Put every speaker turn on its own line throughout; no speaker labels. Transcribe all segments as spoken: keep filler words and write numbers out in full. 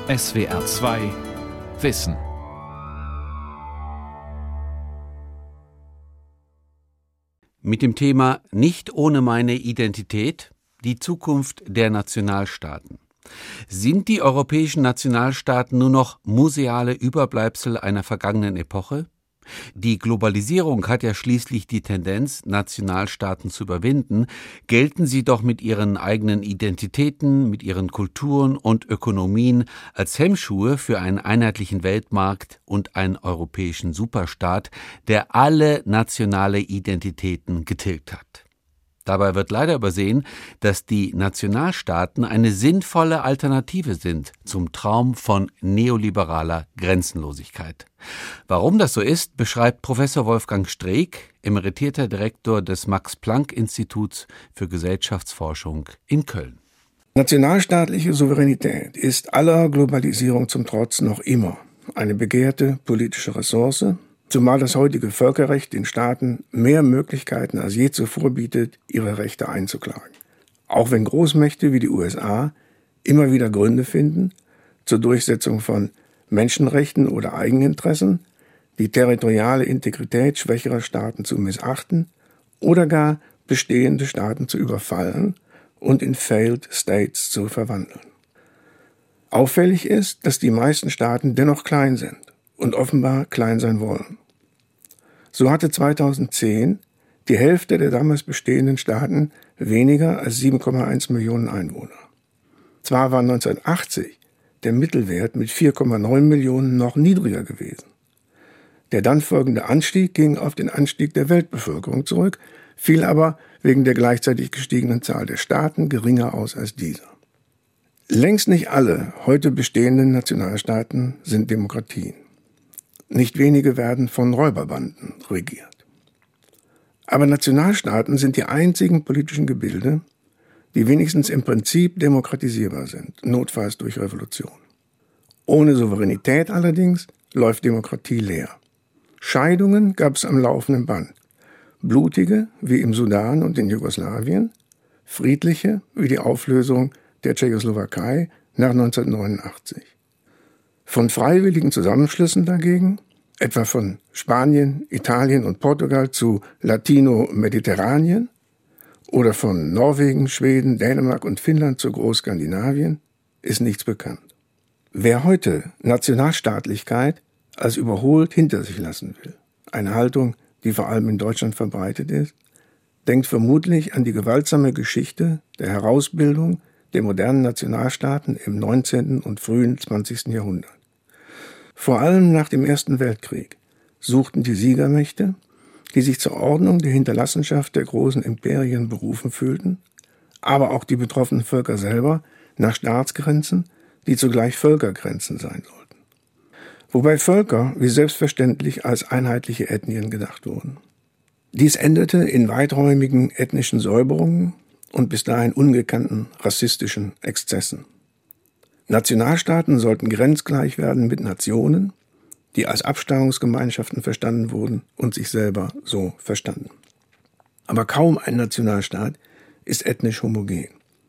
S W R zwei Wissen.
Mit dem Thema Nicht ohne meine Identität, die Zukunft der Nationalstaaten. Sind die europäischen Nationalstaaten nur noch museale Überbleibsel einer vergangenen Epoche? Die Globalisierung hat ja schließlich die Tendenz, Nationalstaaten zu überwinden, gelten sie doch mit ihren eigenen Identitäten, mit ihren Kulturen und Ökonomien als Hemmschuhe für einen einheitlichen Weltmarkt und einen europäischen Superstaat, der alle nationale Identitäten getilgt hat. Dabei wird leider übersehen, dass die Nationalstaaten eine sinnvolle Alternative sind zum Traum von neoliberaler Grenzenlosigkeit. Warum das so ist, beschreibt Professor Wolfgang Streeck, emeritierter Direktor des Max-Planck-Instituts für Gesellschaftsforschung in Köln.
Nationalstaatliche Souveränität ist aller Globalisierung zum Trotz noch immer eine begehrte politische Ressource, zumal das heutige Völkerrecht den Staaten mehr Möglichkeiten als je zuvor bietet, ihre Rechte einzuklagen. Auch wenn Großmächte wie die U S A immer wieder Gründe finden, zur Durchsetzung von Menschenrechten oder Eigeninteressen, die territoriale Integrität schwächerer Staaten zu missachten oder gar bestehende Staaten zu überfallen und in Failed States zu verwandeln. Auffällig ist, dass die meisten Staaten dennoch klein sind und offenbar klein sein wollen. So hatte zweitausendzehn die Hälfte der damals bestehenden Staaten weniger als sieben Komma eins Millionen Einwohner. Zwar war neunzehnhundertachtzig der Mittelwert mit vier Komma neun Millionen noch niedriger gewesen. Der dann folgende Anstieg ging auf den Anstieg der Weltbevölkerung zurück, fiel aber wegen der gleichzeitig gestiegenen Zahl der Staaten geringer aus als dieser. Längst nicht alle heute bestehenden Nationalstaaten sind Demokratien. Nicht wenige werden von Räuberbanden regiert. Aber Nationalstaaten sind die einzigen politischen Gebilde, die wenigstens im Prinzip demokratisierbar sind, notfalls durch Revolution. Ohne Souveränität allerdings läuft Demokratie leer. Scheidungen gab es am laufenden Band. Blutige, wie im Sudan und in Jugoslawien, friedliche, wie die Auflösung der Tschechoslowakei nach neunzehnhundertneunundachtzig. Von freiwilligen Zusammenschlüssen dagegen, etwa von Spanien, Italien und Portugal zu Latino-Mediterranien oder von Norwegen, Schweden, Dänemark und Finnland zu Großskandinavien, ist nichts bekannt. Wer heute Nationalstaatlichkeit als überholt hinter sich lassen will, eine Haltung, die vor allem in Deutschland verbreitet ist, denkt vermutlich an die gewaltsame Geschichte der Herausbildung der modernen Nationalstaaten im neunzehnten und frühen zwanzigsten Jahrhundert. Vor allem nach dem Ersten Weltkrieg suchten die Siegermächte, die sich zur Ordnung der Hinterlassenschaft der großen Imperien berufen fühlten, aber auch die betroffenen Völker selber, nach Staatsgrenzen, die zugleich Völkergrenzen sein sollten. Wobei Völker wie selbstverständlich als einheitliche Ethnien gedacht wurden. Dies endete in weiträumigen ethnischen Säuberungen und bis dahin ungekannten rassistischen Exzessen. Nationalstaaten sollten grenzgleich werden mit Nationen, die als Abstammungsgemeinschaften verstanden wurden und sich selber so verstanden. Aber kaum ein Nationalstaat ist ethnisch homogen.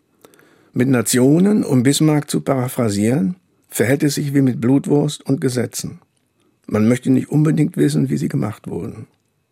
Mit Nationen, um Bismarck zu paraphrasieren, verhält es sich wie mit Blutwurst und Gesetzen. Man möchte nicht unbedingt wissen, wie sie gemacht wurden.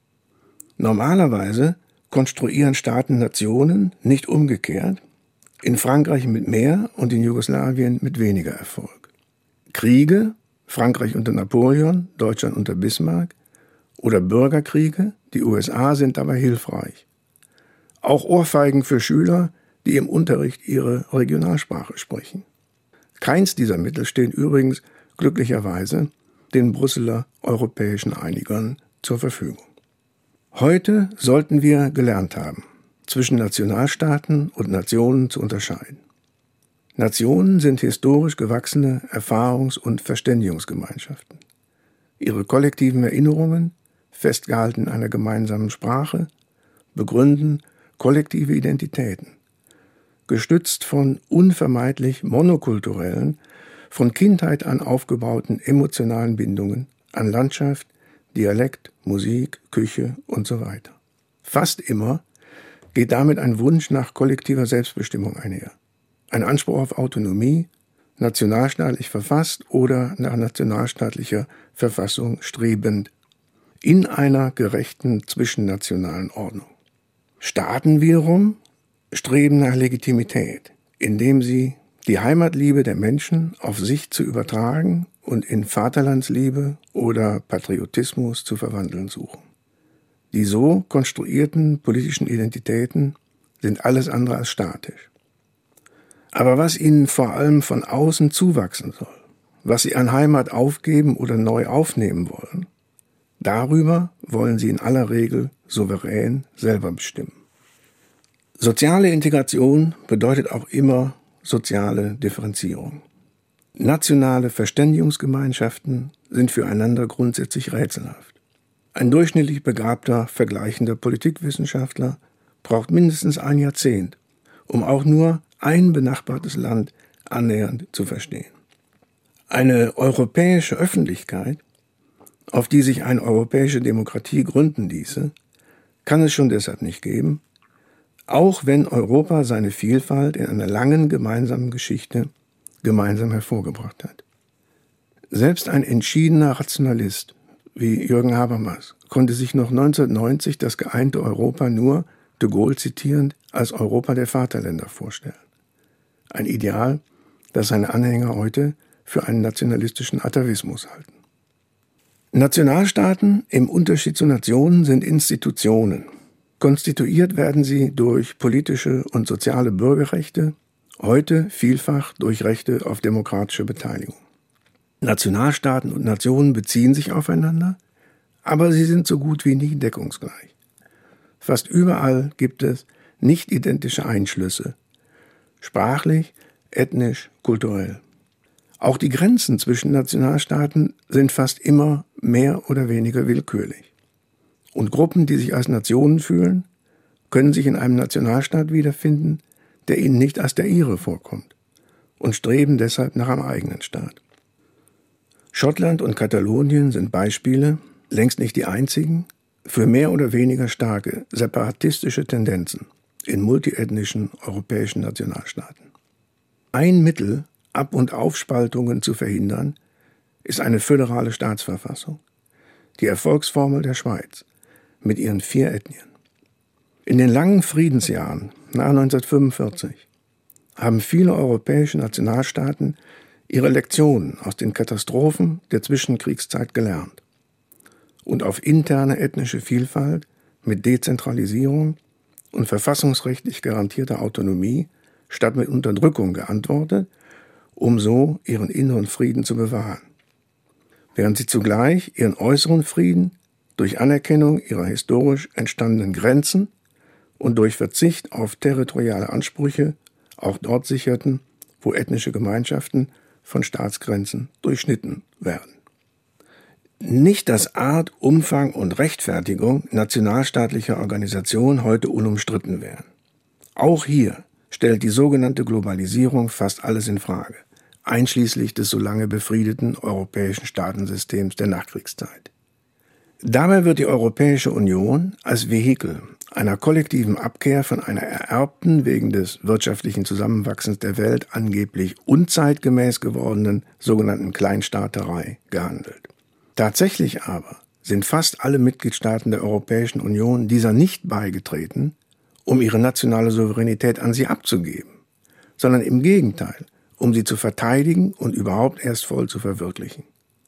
Normalerweise konstruieren Staaten Nationen, nicht umgekehrt, in Frankreich mit mehr und in Jugoslawien mit weniger Erfolg. Kriege, Frankreich unter Napoleon, Deutschland unter Bismarck, oder Bürgerkriege, die U S A, sind dabei hilfreich. Auch Ohrfeigen für Schüler, die im Unterricht ihre Regionalsprache sprechen. Keins dieser Mittel stehen übrigens glücklicherweise den Brüsseler europäischen Einigern zur Verfügung. Heute sollten wir gelernt haben, zwischen Nationalstaaten und Nationen zu unterscheiden. Nationen sind historisch gewachsene Erfahrungs- und Verständigungsgemeinschaften. Ihre kollektiven Erinnerungen, festgehalten in einer gemeinsamen Sprache, begründen kollektive Identitäten, gestützt von unvermeidlich monokulturellen, von Kindheit an aufgebauten emotionalen Bindungen an Landschaft, Dialekt, Musik, Küche und so weiter. Fast immer geht damit ein Wunsch nach kollektiver Selbstbestimmung einher. Ein Anspruch auf Autonomie, nationalstaatlich verfasst oder nach nationalstaatlicher Verfassung strebend, in einer gerechten zwischennationalen Ordnung. Staaten wiederum streben nach Legitimität, indem sie die Heimatliebe der Menschen auf sich zu übertragen und in Vaterlandsliebe oder Patriotismus zu verwandeln suchen. Die so konstruierten politischen Identitäten sind alles andere als statisch. Aber was ihnen vor allem von außen zuwachsen soll, was sie an Heimat aufgeben oder neu aufnehmen wollen, darüber wollen sie in aller Regel souverän selber bestimmen. Soziale Integration bedeutet auch immer soziale Differenzierung. Nationale Verständigungsgemeinschaften sind füreinander grundsätzlich rätselhaft. Ein durchschnittlich begabter, vergleichender Politikwissenschaftler braucht mindestens ein Jahrzehnt, um auch nur ein benachbartes Land annähernd zu verstehen. Eine europäische Öffentlichkeit, auf die sich eine europäische Demokratie gründen ließe, kann es schon deshalb nicht geben, auch wenn Europa seine Vielfalt in einer langen gemeinsamen Geschichte gemeinsam hervorgebracht hat. Selbst ein entschiedener Rationalist wie Jürgen Habermas konnte sich noch neunzehnhundertneunzig das geeinte Europa nur, de Gaulle zitierend, als Europa der Vaterländer vorstellen. Ein Ideal, das seine Anhänger heute für einen nationalistischen Atavismus halten. Nationalstaaten im Unterschied zu Nationen sind Institutionen. Konstituiert werden sie durch politische und soziale Bürgerrechte, heute vielfach durch Rechte auf demokratische Beteiligung. Nationalstaaten und Nationen beziehen sich aufeinander, aber sie sind so gut wie nie deckungsgleich. Fast überall gibt es nicht identische Einschlüsse, sprachlich, ethnisch, kulturell. Auch die Grenzen zwischen Nationalstaaten sind fast immer mehr oder weniger willkürlich. Und Gruppen, die sich als Nationen fühlen, können sich in einem Nationalstaat wiederfinden, der ihnen nicht als der ihre vorkommt und streben deshalb nach einem eigenen Staat. Schottland und Katalonien sind Beispiele, längst nicht die einzigen, für mehr oder weniger starke separatistische Tendenzen in multiethnischen europäischen Nationalstaaten. Ein Mittel, Ab- und Aufspaltungen zu verhindern, ist eine föderale Staatsverfassung, die Erfolgsformel der Schweiz mit ihren vier Ethnien. In den langen Friedensjahren nach neunzehnhundertfünfundvierzig haben viele europäische Nationalstaaten ihre Lektionen aus den Katastrophen der Zwischenkriegszeit gelernt und auf interne ethnische Vielfalt mit Dezentralisierung und verfassungsrechtlich garantierter Autonomie statt mit Unterdrückung geantwortet, um so ihren inneren Frieden zu bewahren, während sie zugleich ihren äußeren Frieden durch Anerkennung ihrer historisch entstandenen Grenzen und durch Verzicht auf territoriale Ansprüche auch dort sicherten, wo ethnische Gemeinschaften von Staatsgrenzen durchschnitten werden. Nicht, dass Art, Umfang und Rechtfertigung nationalstaatlicher Organisation heute unumstritten wären. Auch hier stellt die sogenannte Globalisierung fast alles in Frage, einschließlich des so lange befriedeten europäischen Staatensystems der Nachkriegszeit. Dabei wird die Europäische Union als Vehikel einer kollektiven Abkehr von einer ererbten, wegen des wirtschaftlichen Zusammenwachsens der Welt angeblich unzeitgemäß gewordenen sogenannten Kleinstaaterei gehandelt. Tatsächlich aber sind fast alle Mitgliedstaaten der Europäischen Union dieser nicht beigetreten, um ihre nationale Souveränität an sie abzugeben, sondern im Gegenteil, um sie zu verteidigen und überhaupt erst voll zu verwirklichen.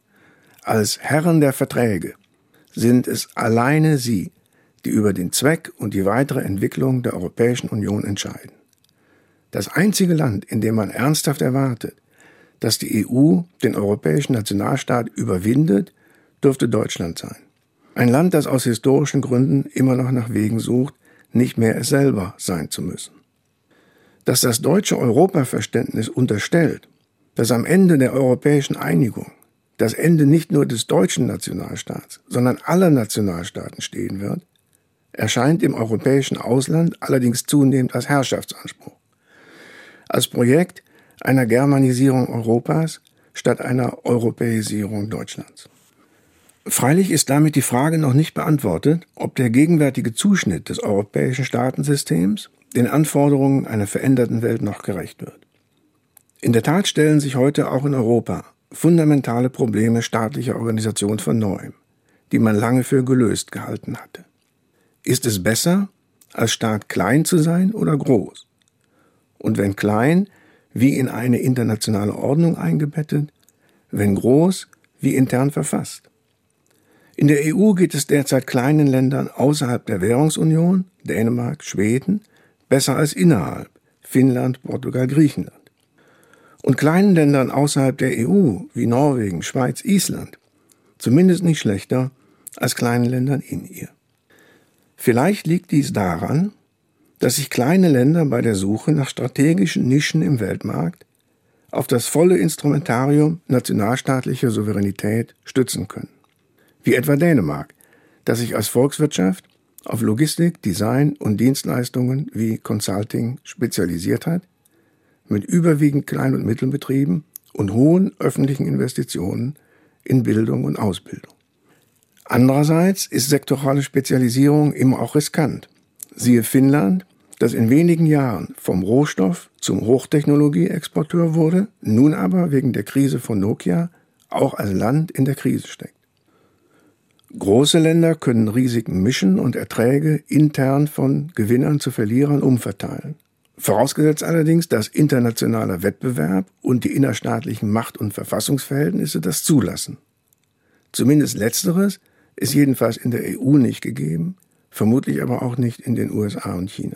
Als Herren der Verträge sind es alleine sie, die über den Zweck und die weitere Entwicklung der Europäischen Union entscheiden. Das einzige Land, in dem man ernsthaft erwartet, dass die E U den europäischen Nationalstaat überwindet, dürfte Deutschland sein. Ein Land, das aus historischen Gründen immer noch nach Wegen sucht, nicht mehr es selber sein zu müssen. Dass das deutsche Europaverständnis unterstellt, dass am Ende der europäischen Einigung das Ende nicht nur des deutschen Nationalstaats, sondern aller Nationalstaaten stehen wird, erscheint im europäischen Ausland allerdings zunehmend als Herrschaftsanspruch. Als Projekt einer Germanisierung Europas statt einer Europäisierung Deutschlands. Freilich ist damit die Frage noch nicht beantwortet, ob der gegenwärtige Zuschnitt des europäischen Staatensystems den Anforderungen einer veränderten Welt noch gerecht wird. In der Tat stellen sich heute auch in Europa fundamentale Probleme staatlicher Organisation von Neuem, die man lange für gelöst gehalten hatte. Ist es besser, als Staat klein zu sein oder groß? Und wenn klein, wie in eine internationale Ordnung eingebettet, wenn groß, wie intern verfasst? In der E U geht es derzeit kleinen Ländern außerhalb der Währungsunion, Dänemark, Schweden, besser als innerhalb, Finnland, Portugal, Griechenland. Und kleinen Ländern außerhalb der E U, wie Norwegen, Schweiz, Island, zumindest nicht schlechter als kleinen Ländern in ihr. Vielleicht liegt dies daran, dass sich kleine Länder bei der Suche nach strategischen Nischen im Weltmarkt auf das volle Instrumentarium nationalstaatlicher Souveränität stützen können. Wie etwa Dänemark, das sich als Volkswirtschaft auf Logistik, Design und Dienstleistungen wie Consulting spezialisiert hat, mit überwiegend Klein- und Mittelbetrieben und hohen öffentlichen Investitionen in Bildung und Ausbildung. Andererseits ist sektorale Spezialisierung immer auch riskant. Siehe Finnland, das in wenigen Jahren vom Rohstoff zum Hochtechnologie-Exporteur wurde, nun aber wegen der Krise von Nokia auch als Land in der Krise steckt. Große Länder können Risiken mischen und Erträge intern von Gewinnern zu Verlierern umverteilen. Vorausgesetzt allerdings, dass internationaler Wettbewerb und die innerstaatlichen Macht- und Verfassungsverhältnisse das zulassen. Zumindest Letzteres ist jedenfalls in der E U nicht gegeben, vermutlich aber auch nicht in den U S A und China.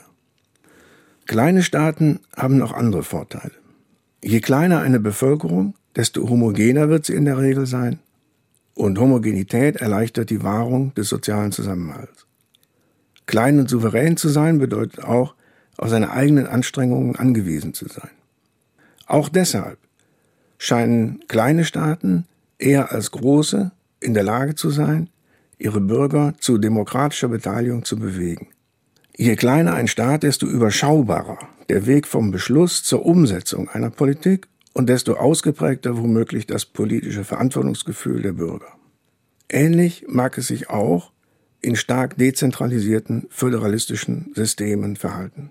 Kleine Staaten haben noch andere Vorteile. Je kleiner eine Bevölkerung, desto homogener wird sie in der Regel sein. Und Homogenität erleichtert die Wahrung des sozialen Zusammenhalts. Klein und souverän zu sein bedeutet auch, auf seine eigenen Anstrengungen angewiesen zu sein. Auch deshalb scheinen kleine Staaten eher als große in der Lage zu sein, ihre Bürger zu demokratischer Beteiligung zu bewegen. Je kleiner ein Staat, desto überschaubarer der Weg vom Beschluss zur Umsetzung einer Politik und desto ausgeprägter womöglich das politische Verantwortungsgefühl der Bürger. Ähnlich mag es sich auch in stark dezentralisierten föderalistischen Systemen verhalten.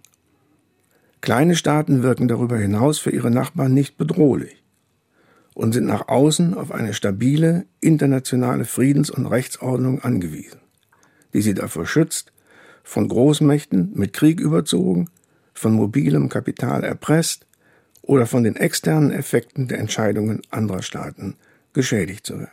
Kleine Staaten wirken darüber hinaus für ihre Nachbarn nicht bedrohlich und sind nach außen auf eine stabile internationale Friedens- und Rechtsordnung angewiesen, die sie davor schützt, von Großmächten mit Krieg überzogen, von mobilem Kapital erpresst oder von den externen Effekten der Entscheidungen anderer Staaten geschädigt zu werden.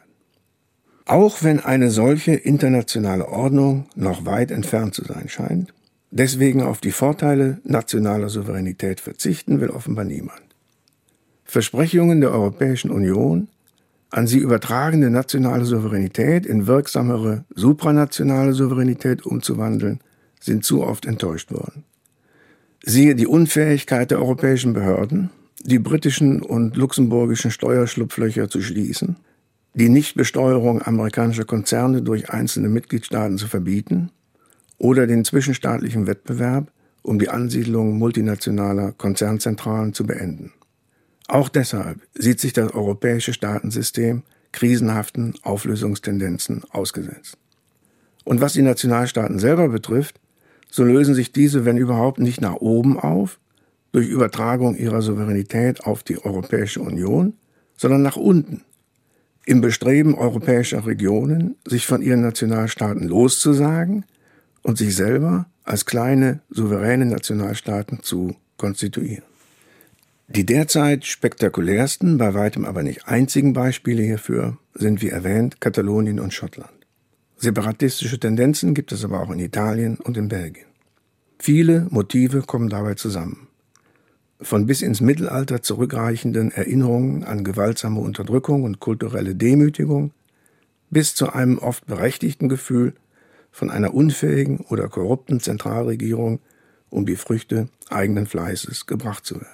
Auch wenn eine solche internationale Ordnung noch weit entfernt zu sein scheint, deswegen auf die Vorteile nationaler Souveränität verzichten will offenbar niemand. Versprechungen der Europäischen Union, an sie übertragene nationale Souveränität in wirksamere supranationale Souveränität umzuwandeln, sind zu oft enttäuscht worden. Siehe die Unfähigkeit der europäischen Behörden, die britischen und luxemburgischen Steuerschlupflöcher zu schließen, die Nichtbesteuerung amerikanischer Konzerne durch einzelne Mitgliedstaaten zu verbieten oder den zwischenstaatlichen Wettbewerb um die Ansiedlung multinationaler Konzernzentralen zu beenden. Auch deshalb sieht sich das europäische Staatensystem krisenhaften Auflösungstendenzen ausgesetzt. Und was die Nationalstaaten selber betrifft, so lösen sich diese, wenn überhaupt, nicht nach oben auf, durch Übertragung ihrer Souveränität auf die Europäische Union, sondern nach unten, im Bestreben europäischer Regionen, sich von ihren Nationalstaaten loszusagen und sich selber als kleine, souveräne Nationalstaaten zu konstituieren. Die derzeit spektakulärsten, bei weitem aber nicht einzigen Beispiele hierfür sind, wie erwähnt, Katalonien und Schottland. Separatistische Tendenzen gibt es aber auch in Italien und in Belgien. Viele Motive kommen dabei zusammen. Von bis ins Mittelalter zurückreichenden Erinnerungen an gewaltsame Unterdrückung und kulturelle Demütigung bis zu einem oft berechtigten Gefühl von einer unfähigen oder korrupten Zentralregierung, um die Früchte eigenen Fleißes gebracht zu werden.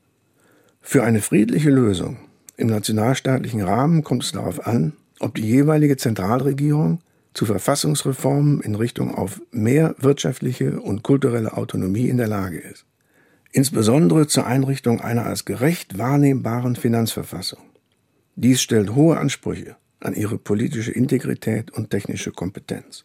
Für eine friedliche Lösung im nationalstaatlichen Rahmen kommt es darauf an, ob die jeweilige Zentralregierung zu Verfassungsreformen in Richtung auf mehr wirtschaftliche und kulturelle Autonomie in der Lage ist. Insbesondere zur Einrichtung einer als gerecht wahrnehmbaren Finanzverfassung. Dies stellt hohe Ansprüche an ihre politische Integrität und technische Kompetenz.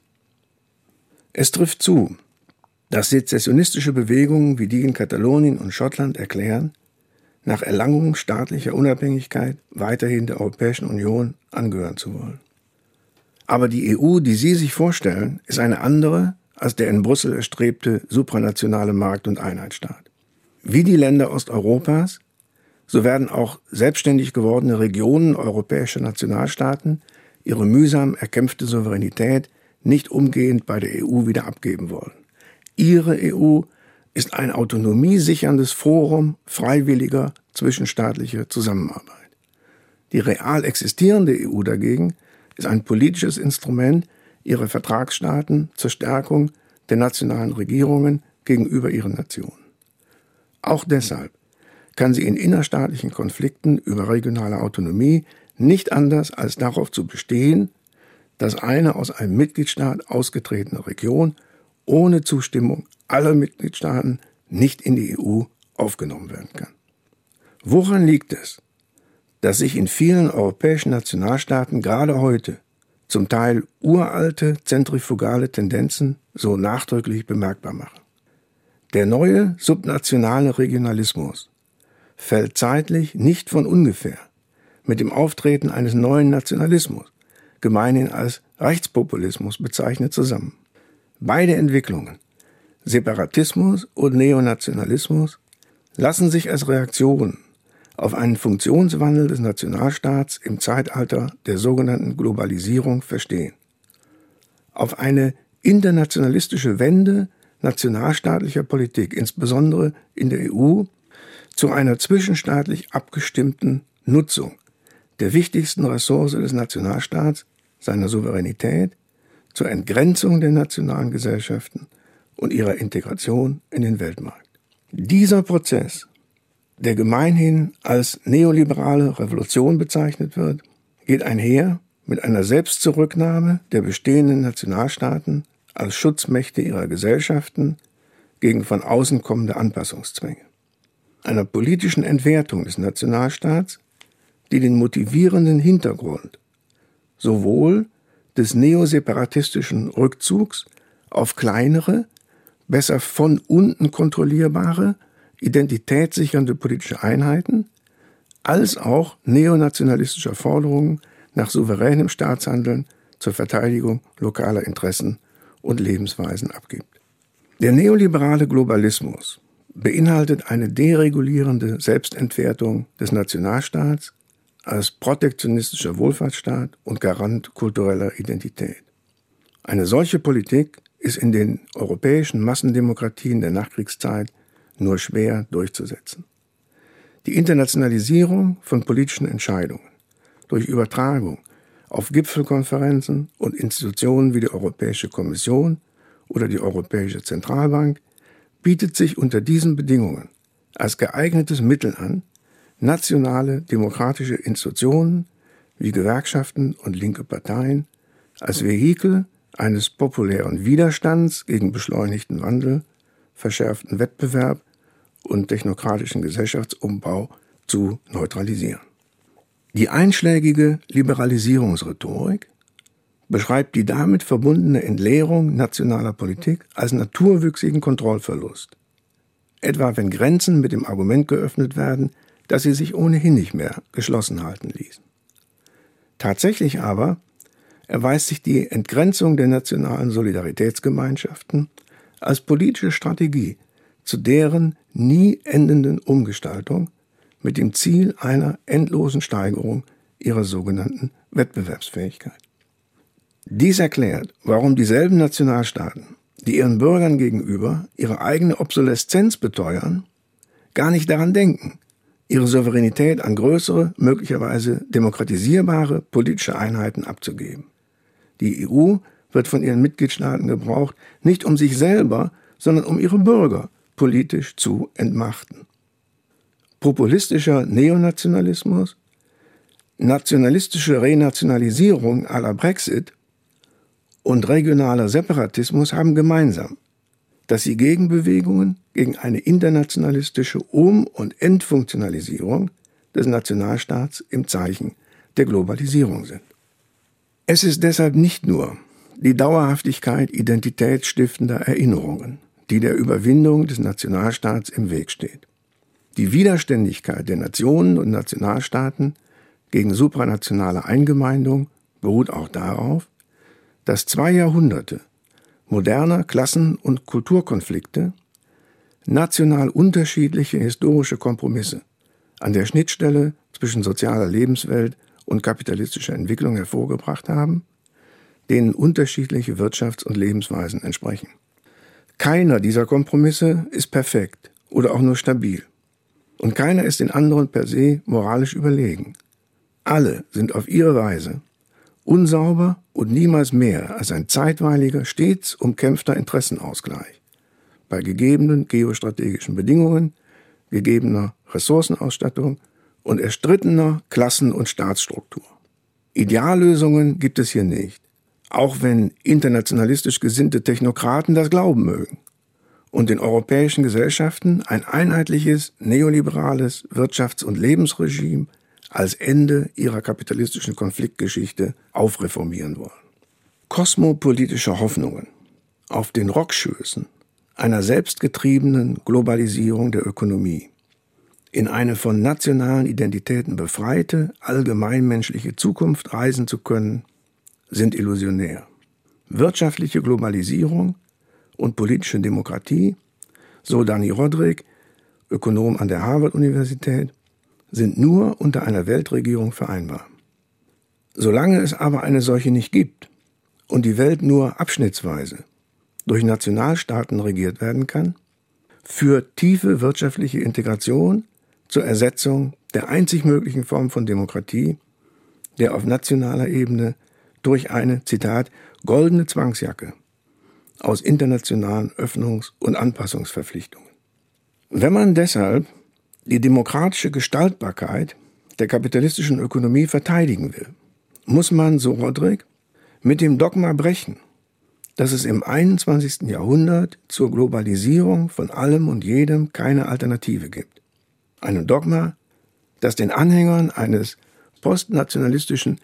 Es trifft zu, dass sezessionistische Bewegungen wie die in Katalonien und Schottland erklären, nach Erlangung staatlicher Unabhängigkeit weiterhin der Europäischen Union angehören zu wollen. Aber die E U, die Sie sich vorstellen, ist eine andere als der in Brüssel erstrebte supranationale Markt- und Einheitsstaat. Wie die Länder Osteuropas, so werden auch selbstständig gewordene Regionen europäischer Nationalstaaten ihre mühsam erkämpfte Souveränität nicht umgehend bei der E U wieder abgeben wollen. Ihre E U ist ein autonomiesicherndes Forum freiwilliger zwischenstaatlicher Zusammenarbeit. Die real existierende E U dagegen ist ein politisches Instrument ihrer Vertragsstaaten zur Stärkung der nationalen Regierungen gegenüber ihren Nationen. Auch deshalb kann sie in innerstaatlichen Konflikten über regionale Autonomie nicht anders als darauf zu bestehen, dass eine aus einem Mitgliedstaat ausgetretene Region ohne Zustimmung aller Mitgliedstaaten nicht in die E U aufgenommen werden kann. Woran liegt es, dass sich in vielen europäischen Nationalstaaten gerade heute zum Teil uralte zentrifugale Tendenzen so nachdrücklich bemerkbar machen? Der neue subnationale Regionalismus fällt zeitlich nicht von ungefähr mit dem Auftreten eines neuen Nationalismus, gemeinhin als Rechtspopulismus bezeichnet, zusammen. Beide Entwicklungen, Separatismus und Neonationalismus, lassen sich als Reaktion auf einen Funktionswandel des Nationalstaats im Zeitalter der sogenannten Globalisierung verstehen. Auf eine internationalistische Wende nationalstaatlicher Politik, insbesondere in der E U, zu einer zwischenstaatlich abgestimmten Nutzung der wichtigsten Ressource des Nationalstaats, seiner Souveränität, zur Entgrenzung der nationalen Gesellschaften und ihrer Integration in den Weltmarkt. Dieser Prozess, der gemeinhin als neoliberale Revolution bezeichnet wird, geht einher mit einer Selbstzurücknahme der bestehenden Nationalstaaten als Schutzmächte ihrer Gesellschaften gegen von außen kommende Anpassungszwänge, einer politischen Entwertung des Nationalstaats, die den motivierenden Hintergrund sowohl des neoseparatistischen Rückzugs auf kleinere, besser von unten kontrollierbare, identitätssichernde politische Einheiten, als auch neonationalistischer Forderungen nach souveränem Staatshandeln zur Verteidigung lokaler Interessen und Lebensweisen abgibt. Der neoliberale Globalismus beinhaltet eine deregulierende Selbstentwertung des Nationalstaats als protektionistischer Wohlfahrtsstaat und Garant kultureller Identität. Eine solche Politik ist in den europäischen Massendemokratien der Nachkriegszeit nur schwer durchzusetzen. Die Internationalisierung von politischen Entscheidungen durch Übertragung auf Gipfelkonferenzen und Institutionen wie die Europäische Kommission oder die Europäische Zentralbank bietet sich unter diesen Bedingungen als geeignetes Mittel an, nationale demokratische Institutionen wie Gewerkschaften und linke Parteien als Vehikel eines populären Widerstands gegen beschleunigten Wandel, verschärften Wettbewerb und technokratischen Gesellschaftsumbau zu neutralisieren. Die einschlägige Liberalisierungsrhetorik beschreibt die damit verbundene Entleerung nationaler Politik als naturwüchsigen Kontrollverlust, etwa wenn Grenzen mit dem Argument geöffnet werden, dass sie sich ohnehin nicht mehr geschlossen halten ließen. Tatsächlich aber erweist sich die Entgrenzung der nationalen Solidaritätsgemeinschaften als politische Strategie zu deren nie endenden Umgestaltung mit dem Ziel einer endlosen Steigerung ihrer sogenannten Wettbewerbsfähigkeit. Dies erklärt, warum dieselben Nationalstaaten, die ihren Bürgern gegenüber ihre eigene Obsoleszenz beteuern, gar nicht daran denken, ihre Souveränität an größere, möglicherweise demokratisierbare politische Einheiten abzugeben. Die E U wird von ihren Mitgliedstaaten gebraucht, nicht um sich selber, sondern um ihre Bürger politisch zu entmachten. Populistischer Neonationalismus, nationalistische Renationalisierung à la Brexit und regionaler Separatismus haben gemeinsam, dass sie Gegenbewegungen gegen eine internationalistische Um- und Entfunktionalisierung des Nationalstaats im Zeichen der Globalisierung sind. Es ist deshalb nicht nur die Dauerhaftigkeit identitätsstiftender Erinnerungen, die der Überwindung des Nationalstaats im Weg steht. Die Widerständigkeit der Nationen und Nationalstaaten gegen supranationale Eingemeindung beruht auch darauf, dass zwei Jahrhunderte moderner Klassen- und Kulturkonflikte national unterschiedliche historische Kompromisse an der Schnittstelle zwischen sozialer Lebenswelt und kapitalistischer Entwicklung hervorgebracht haben, denen unterschiedliche Wirtschafts- und Lebensweisen entsprechen. Keiner dieser Kompromisse ist perfekt oder auch nur stabil. Und keiner ist den anderen per se moralisch überlegen. Alle sind auf ihre Weise unsauber und niemals mehr als ein zeitweiliger, stets umkämpfter Interessenausgleich bei gegebenen geostrategischen Bedingungen, gegebener Ressourcenausstattung und erstrittener Klassen- und Staatsstruktur. Ideallösungen gibt es hier nicht, auch wenn internationalistisch gesinnte Technokraten das glauben mögen und in europäischen Gesellschaften ein einheitliches neoliberales Wirtschafts- und Lebensregime als Ende ihrer kapitalistischen Konfliktgeschichte aufreformieren wollen. Kosmopolitische Hoffnungen auf den Rockschößen einer selbstgetriebenen Globalisierung der Ökonomie in eine von nationalen Identitäten befreite, allgemeinmenschliche Zukunft reisen zu können, sind illusionär. Wirtschaftliche Globalisierung und politische Demokratie, so Dani Rodrik, Ökonom an der Harvard-Universität, sind nur unter einer Weltregierung vereinbar. Solange es aber eine solche nicht gibt und die Welt nur abschnittsweise durch Nationalstaaten regiert werden kann, führt tiefe wirtschaftliche Integration zur Ersetzung der einzig möglichen Form von Demokratie, der auf nationaler Ebene durch eine, Zitat, goldene Zwangsjacke aus internationalen Öffnungs- und Anpassungsverpflichtungen. Wenn man deshalb die demokratische Gestaltbarkeit der kapitalistischen Ökonomie verteidigen will, muss man, so Rodrik, mit dem Dogma brechen, dass es im einundzwanzigsten Jahrhundert zur Globalisierung von allem und jedem keine Alternative gibt. Ein Dogma, das den Anhängern eines postnationalistischen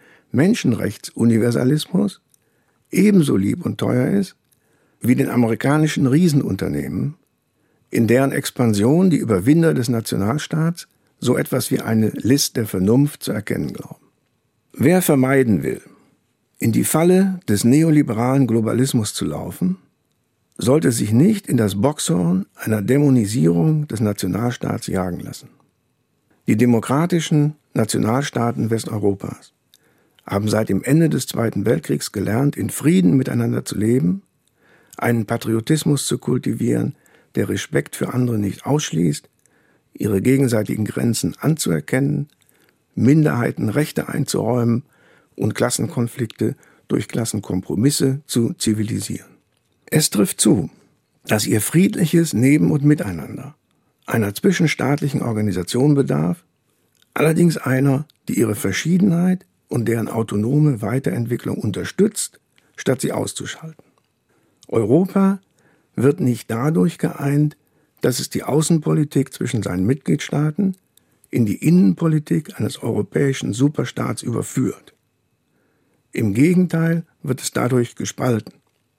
Menschenrechtsuniversalismus ebenso lieb und teuer ist wie den amerikanischen Riesenunternehmen, in deren Expansion die Überwinder des Nationalstaats so etwas wie eine List der Vernunft zu erkennen glauben. Wer vermeiden will, in die Falle des neoliberalen Globalismus zu laufen, sollte sich nicht in das Boxhorn einer Dämonisierung des Nationalstaats jagen lassen. Die demokratischen Nationalstaaten Westeuropas haben seit dem Ende des Zweiten Weltkriegs gelernt, in Frieden miteinander zu leben, einen Patriotismus zu kultivieren, der Respekt für andere nicht ausschließt, ihre gegenseitigen Grenzen anzuerkennen, Minderheiten Rechte einzuräumen und Klassenkonflikte durch Klassenkompromisse zu zivilisieren. Es trifft zu, dass ihr friedliches Neben- und Miteinander einer zwischenstaatlichen Organisation bedarf, allerdings einer, die ihre Verschiedenheit und deren autonome Weiterentwicklung unterstützt, statt sie auszuschalten. Europa wird nicht dadurch geeint, dass es die Außenpolitik zwischen seinen Mitgliedstaaten in die Innenpolitik eines europäischen Superstaats überführt. Im Gegenteil wird es dadurch gespalten.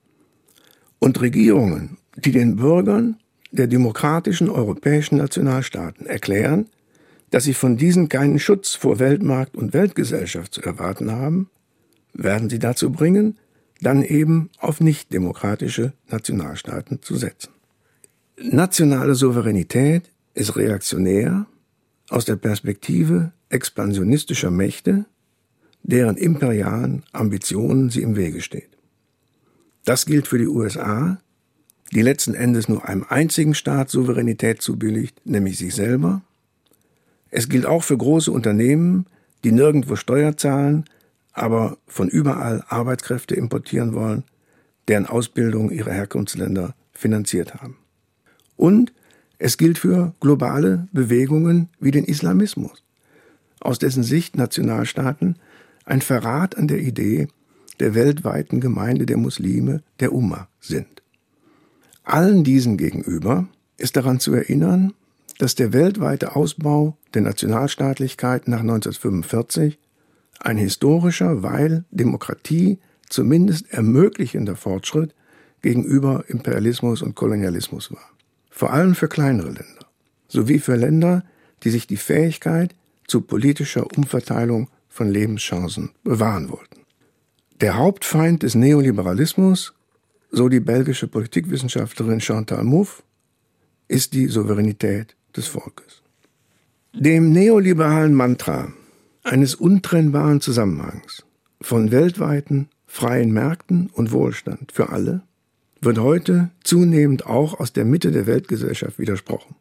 Und Regierungen, die den Bürgern der demokratischen europäischen Nationalstaaten erklären, dass sie von diesen keinen Schutz vor Weltmarkt und Weltgesellschaft zu erwarten haben, werden sie dazu bringen, dann eben auf nichtdemokratische Nationalstaaten zu setzen. Nationale Souveränität ist reaktionär aus der Perspektive expansionistischer Mächte, deren imperialen Ambitionen sie im Wege steht. Das gilt für die U S A, die letzten Endes nur einem einzigen Staat Souveränität zubilligt, nämlich sich selber. Es gilt auch für große Unternehmen, die nirgendwo Steuer zahlen, aber von überall Arbeitskräfte importieren wollen, deren Ausbildung ihre Herkunftsländer finanziert haben. Und es gilt für globale Bewegungen wie den Islamismus, aus dessen Sicht Nationalstaaten ein Verrat an der Idee der weltweiten Gemeinde der Muslime, der Umma, sind. Allen diesen gegenüber ist daran zu erinnern, dass der weltweite Ausbau der Nationalstaatlichkeit nach neunzehnhundertfünfundvierzig ein historischer, weil Demokratie zumindest ermöglichender Fortschritt gegenüber Imperialismus und Kolonialismus war. Vor allem für kleinere Länder, sowie für Länder, die sich die Fähigkeit zu politischer Umverteilung von Lebenschancen bewahren wollten. Der Hauptfeind des Neoliberalismus, so die belgische Politikwissenschaftlerin Chantal Mouffe, ist die Souveränität des Volkes. Dem neoliberalen Mantra eines untrennbaren Zusammenhangs von weltweiten freien Märkten und Wohlstand für alle wird heute zunehmend auch aus der Mitte der Weltgesellschaft widersprochen.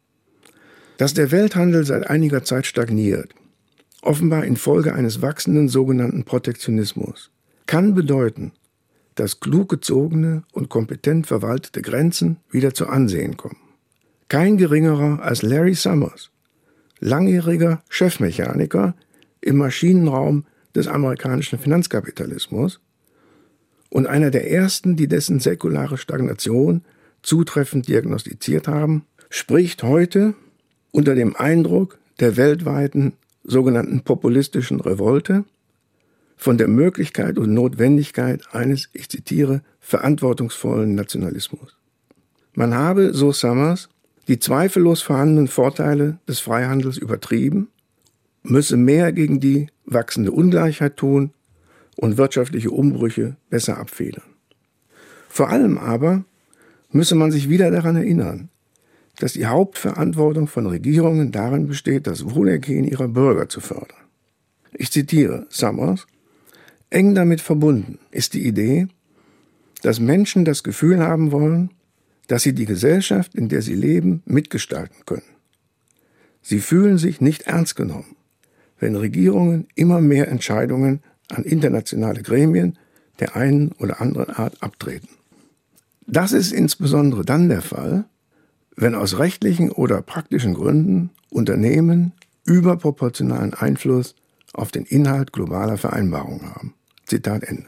Dass der Welthandel seit einiger Zeit stagniert, offenbar infolge eines wachsenden sogenannten Protektionismus, kann bedeuten, dass klug gezogene und kompetent verwaltete Grenzen wieder zu Ansehen kommen. Kein geringerer als Larry Summers, langjähriger Chefmechaniker im Maschinenraum des amerikanischen Finanzkapitalismus und einer der ersten, die dessen säkulare Stagnation zutreffend diagnostiziert haben, spricht heute unter dem Eindruck der weltweiten sogenannten populistischen Revolte von der Möglichkeit und Notwendigkeit eines, ich zitiere, verantwortungsvollen Nationalismus. Man habe, so Summers, die zweifellos vorhandenen Vorteile des Freihandels übertrieben, müsse mehr gegen die wachsende Ungleichheit tun und wirtschaftliche Umbrüche besser abfedern. Vor allem aber müsse man sich wieder daran erinnern, dass die Hauptverantwortung von Regierungen darin besteht, das Wohlergehen ihrer Bürger zu fördern. Ich zitiere Summers: Eng damit verbunden ist die Idee, dass Menschen das Gefühl haben wollen, dass sie die Gesellschaft, in der sie leben, mitgestalten können. Sie fühlen sich nicht ernst genommen, wenn Regierungen immer mehr Entscheidungen an internationale Gremien der einen oder anderen Art abtreten. Das ist insbesondere dann der Fall, wenn aus rechtlichen oder praktischen Gründen Unternehmen überproportionalen Einfluss auf den Inhalt globaler Vereinbarungen haben. Zitat Ende.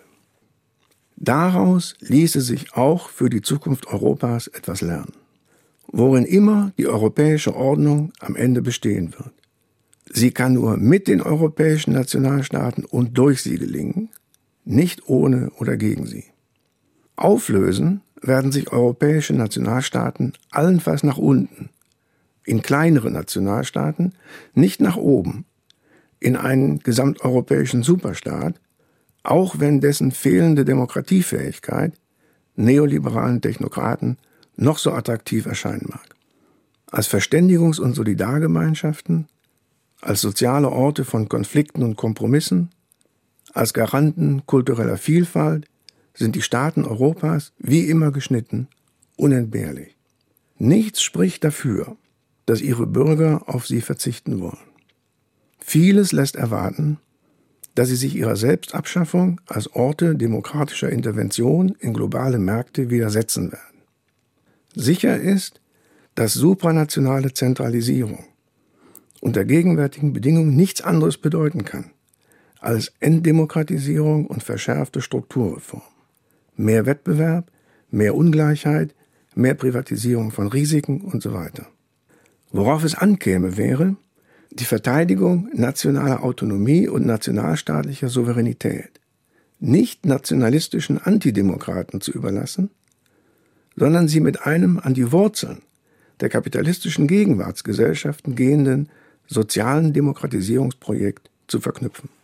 Daraus ließe sich auch für die Zukunft Europas etwas lernen. Worin immer die europäische Ordnung am Ende bestehen wird. Sie kann nur mit den europäischen Nationalstaaten und durch sie gelingen, nicht ohne oder gegen sie. Auflösen werden sich europäische Nationalstaaten allenfalls nach unten, in kleinere Nationalstaaten, nicht nach oben, in einen gesamteuropäischen Superstaat, auch wenn dessen fehlende Demokratiefähigkeit neoliberalen Technokraten noch so attraktiv erscheinen mag. Als Verständigungs- und Solidargemeinschaften, als soziale Orte von Konflikten und Kompromissen, als Garanten kultureller Vielfalt sind die Staaten Europas, wie immer geschnitten, unentbehrlich. Nichts spricht dafür, dass ihre Bürger auf sie verzichten wollen. Vieles lässt erwarten, dass sie sich ihrer Selbstabschaffung als Orte demokratischer Intervention in globale Märkte widersetzen werden. Sicher ist, dass supranationale Zentralisierung unter gegenwärtigen Bedingungen nichts anderes bedeuten kann als Entdemokratisierung und verschärfte Strukturreform. Mehr Wettbewerb, mehr Ungleichheit, mehr Privatisierung von Risiken und so weiter. Worauf es ankäme, wäre die Verteidigung nationaler Autonomie und nationalstaatlicher Souveränität nicht nationalistischen Antidemokraten zu überlassen, sondern sie mit einem an die Wurzeln der kapitalistischen Gegenwartsgesellschaften gehenden sozialen Demokratisierungsprojekt zu verknüpfen.